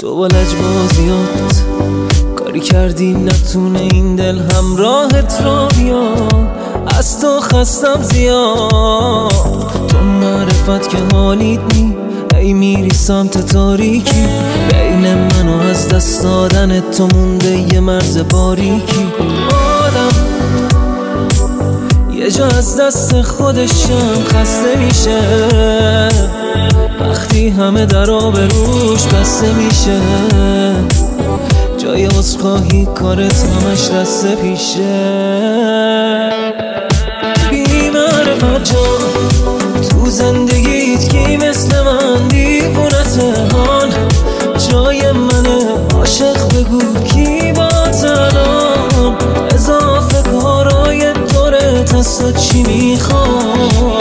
تو با لجبازیات کاری کردی نتونه این دل همراهت را بیا. از تو خستم زیاد، تو معرفت که حالیت نی. ای میری سمت تاریکی، بین من و از دست دادن تو مونده یه مرز باریکی. آدم یه جا از دست خودشم خسته میشه، وقتی همه در آبروش بسته میشه. جای عذرخواهی کارت همش دست پیشه. بی معرفت جان تو زندگیت کی مثل من دیوونته هان. جای منه عاشق بگو کی با تنان. اضافه کارای دورت از تو چی میخواد.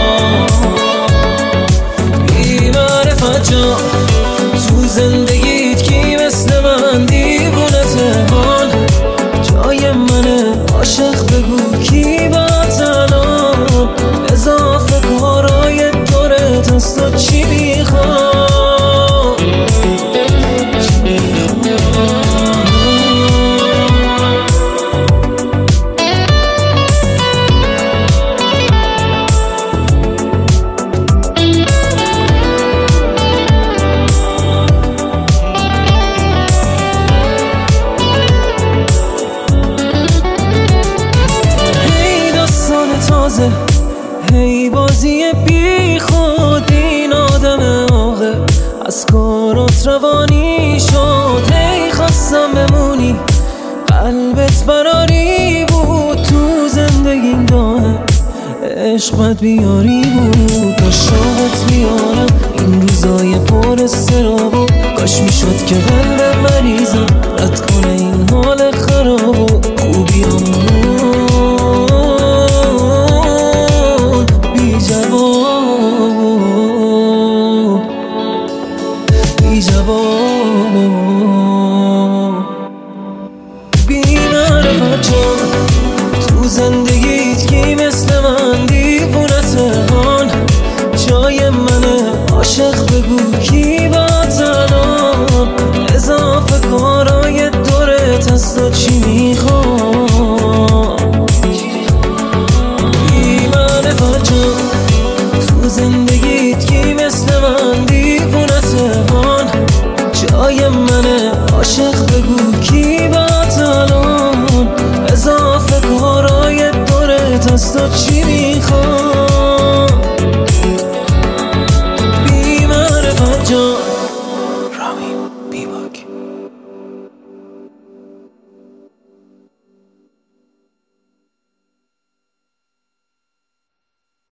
بی معرفت جان تو زندگیت کی مثل من دیوونته هان. جای منه عاشق بگو کی با تنان. اضافه کارای دورت از تو چی میخواد. هی بازی بی خود این آدم آقه از کارات روانی شد. هی خواستم بمونی قلبت براری بود، تو زندگیم داره عشقت بیاری بود. با شوقت بیارم این روزای پر استرابو، کاش میشد که قلب مریضم رد کنه این حال خرابو. خوبیامون بی معرفت جان تو زندگیت کی مثل من دیوونته هان. جای منه عاشق بگو کی با تنان. اضافه کارای دورت از تو چی میخواد. بی معرفت جان تو زندگیت کی مثل من دیوونته هان. جای منه عاشق بگو کی با تنان. اضافه کارای دورت از تو چی میخواد.